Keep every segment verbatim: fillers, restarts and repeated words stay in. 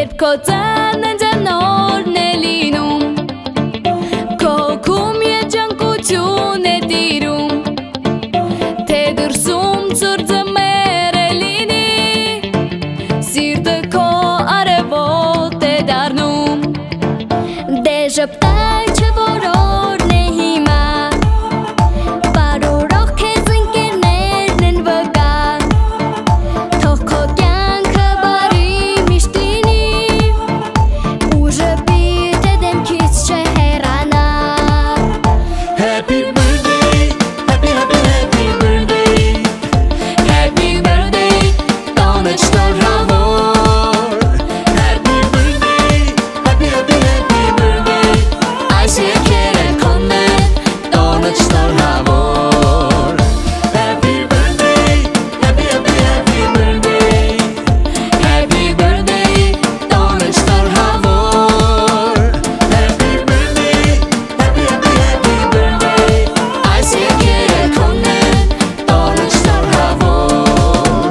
Երբ քո ծանր նորն է լինում, քո կում երջանկություն է տիրում, թե դրսում ծուր ձմեր է լինի, սիրտը քո արևոտ է դառնում, դե ժպտալ չէ որ օրն է հիմա, բարորող քեզ ընկերներն են վկա, թող քո կյանքը բարի միշտ լինի, ու ժպիտը դեմքից չհեռանա. Happy birthday, happy happy happy birthday, happy birthday, տոնը շնորհավոր. Happy birthday, happy happy happy birthday, այս երգերը քոնն են, տոնը շնորհավոր. Happy birthday, happy happy happy birthday, happy birthday, տոնը շնորհավոր. Happy birthday, happy happy happy birthday, այս երգերը քոնն են, տոնը շնորհավոր.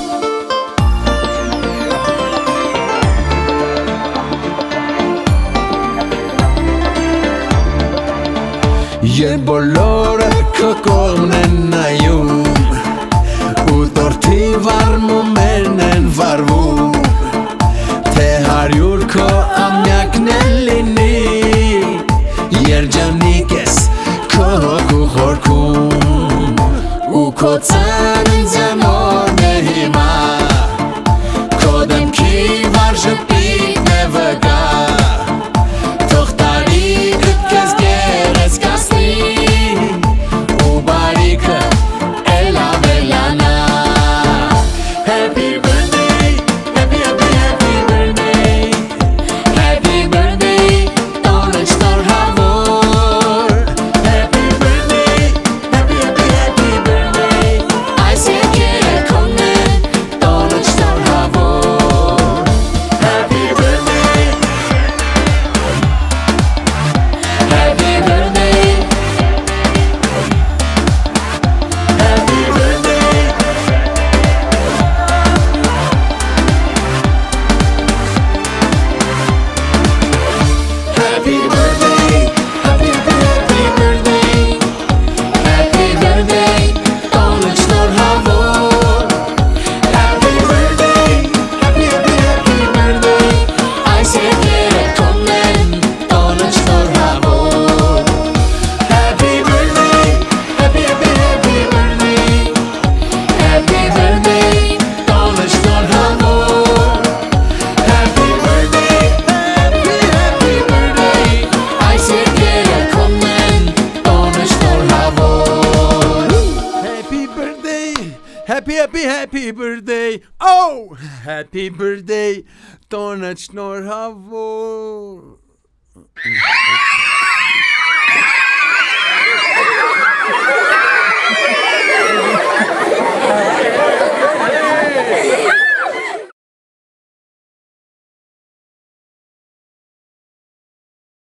Երբ բոլորը քո կողմն են նայում, ու տորթի վարմումներն են վարվում, թե հարյուր քո ամյակն է լինի, երջանիկ ես քո հոգու խորքում, ու քո ծանր օրն է հիմա, քո դեմքի վար ժպիտն է վկա, թող տարիքդ քեզ գեղեցկացնի, ու բարիքը էլ ավելանա. Happy birthday, happy happy happy birthday, happy birthday, տոնը շնորհավոր. Happy birthday, happy happy happy birthday, այս երգերը քոնն են, տոնը շնորհավոր. Happy birthday, happy birthday, happy birthday, happy birthday, happy happy happy birthday, happy birthday, տոնը շնորհավոր. Happy birthday, happy happy happy birthday, այս երգերը քոնն են, տոնը շնորհավոր. Happy birthday, happy happy happy birthday, happy birthday, տոնը շնորհավոր. Happy birthday, happy happy birthday, այս երգերը քոնն են, տոնը շնորհավոր. Happy birthday, happy happy happy birthday, oh, happy birthday, տոնը շնորհավոր.